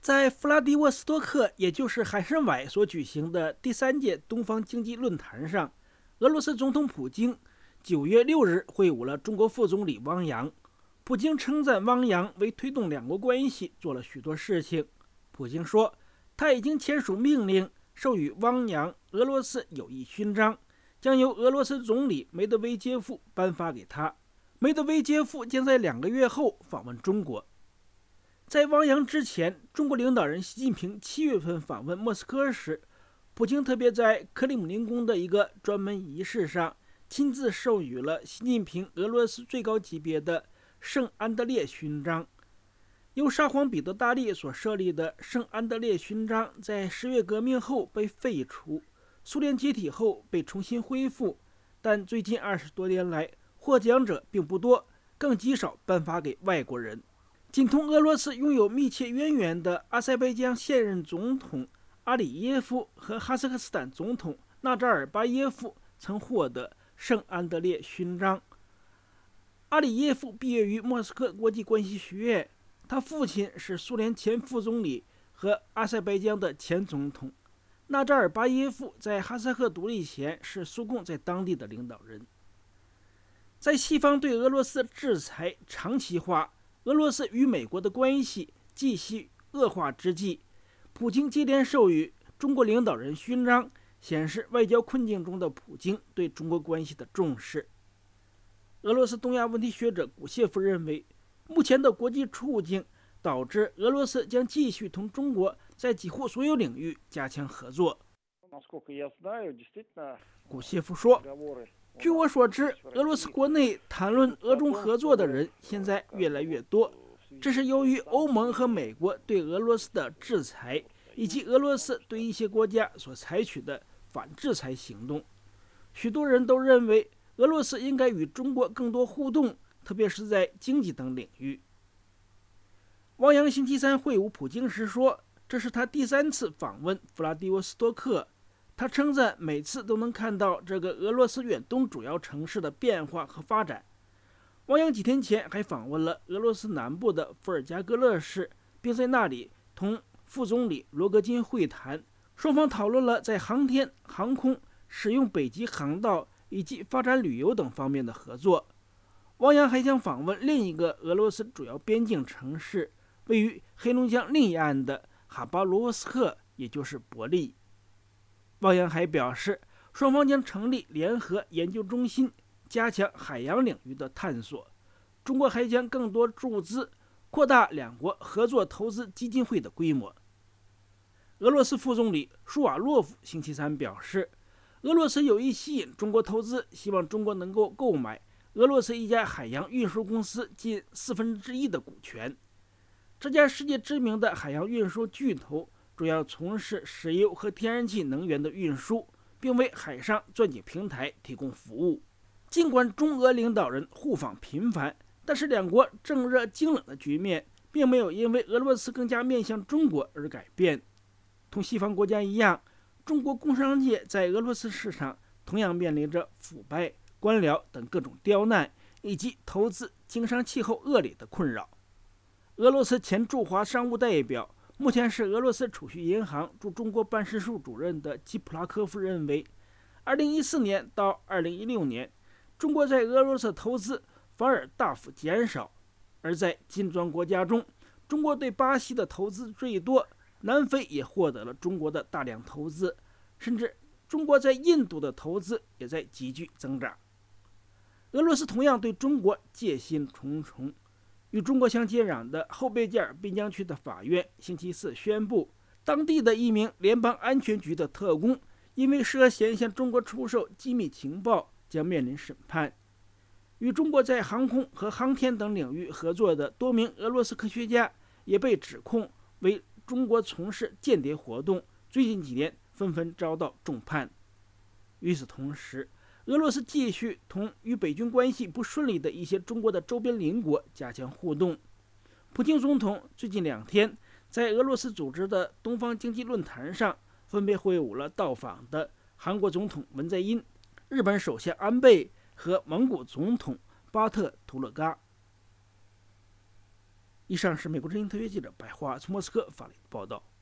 在弗拉迪沃斯托克，也就是海参崴所举行的第3届东方经济论坛上，俄罗斯总统普京9月6日会晤了中国副总理汪洋。普京称赞汪洋为推动两国关系做了许多事情。普京说，他已经签署命令，授予汪洋俄罗斯友谊勋章，将由俄罗斯总理梅德韦杰夫颁发给他。梅德韦杰夫将在2个月后访问中国。在汪洋之前，中国领导人习近平7月份访问莫斯科时，普京特别在克里姆林宫的一个专门仪式上，亲自授予了习近平俄罗斯最高级别的圣安德烈勋章。由沙皇彼得大帝所设立的圣安德烈勋章在10月革命后被废除，苏联解体后被重新恢复，但最近20多年来，获奖者并不多，更极少颁发给外国人。仅同俄罗斯拥有密切渊源的阿塞拜疆现任总统阿里耶夫和哈萨克斯坦总统纳扎尔巴耶夫曾获得圣安德烈勋章。阿里耶夫毕业于莫斯科国际关系学院，他父亲是苏联前副总理和阿塞拜疆的前总统。纳扎尔巴耶夫在哈萨克独立前是苏共在当地的领导人。在西方对俄罗斯制裁长期化，俄罗斯与美国的关系继续恶化之际，普京接连授予中国领导人勋章，显示外交困境中的普京对中国关系的重视。俄罗斯东亚问题学者古谢夫认为，目前的国际处境导致俄罗斯将继续同中国在几乎所有领域加强合作。古谢夫说，据我所知，俄罗斯国内谈论俄中合作的人现在越来越多，这是由于欧盟和美国对俄罗斯的制裁，以及俄罗斯对一些国家所采取的反制裁行动。许多人都认为俄罗斯应该与中国更多互动，特别是在经济等领域。汪洋星期三会晤普京时说，这是他第3次访问弗拉迪沃斯托克。他称赞每次都能看到这个俄罗斯远东主要城市的变化和发展。汪洋几天前还访问了俄罗斯南部的伏尔加格勒市，并在那里同副总理罗戈津会谈，双方讨论了在航天、航空、使用北极航道以及发展旅游等方面的合作。汪洋还将访问另一个俄罗斯主要边境城市，位于黑龙江另一岸的哈巴罗夫斯克，也就是伯利。汪洋还表示，双方将成立联合研究中心，加强海洋领域的探索。中国还将更多注资，扩大两国合作投资基金会的规模。俄罗斯副总理舒瓦洛夫星期三表示，俄罗斯有意吸引中国投资，希望中国能够购买俄罗斯一家海洋运输公司近1/4的股权。这家世界知名的海洋运输巨头主要从事石油和天然气能源的运输，并为海上钻井平台提供服务。尽管中俄领导人互访频繁，但是两国正热经冷的局面并没有因为俄罗斯更加面向中国而改变。同西方国家一样，中国工商界在俄罗斯市场同样面临着腐败、官僚等各种刁难，以及投资经商气候恶劣的困扰。俄罗斯前驻华商务代表，目前是俄罗斯储蓄银行驻中国办事处主任的基普拉科夫认为，2014年到2016年，中国在俄罗斯投资反而大幅减少，而在金砖国家中，中国对巴西的投资最多，南非也获得了中国的大量投资，甚至中国在印度的投资也在急剧增长。俄罗斯同样对中国戒心重重。与中国相接壤的后贝加尔滨江区的法院星期四宣布，当地的一名联邦安全局的特工因为涉嫌向中国出售机密情报将面临审判。与中国在航空和航天等领域合作的多名俄罗斯科学家也被指控为中国从事间谍活动，最近几年纷纷遭到重判。与此同时，俄罗斯继续同与北京关系不顺利的一些中国的周边邻国加强互动。普京总统最近2天在俄罗斯组织的东方经济论坛上，分别会晤了到访的韩国总统文在寅、日本首相安倍和蒙古总统巴特图勒嘎。 以上是美国之音特约记者白华从莫斯科发来的报道。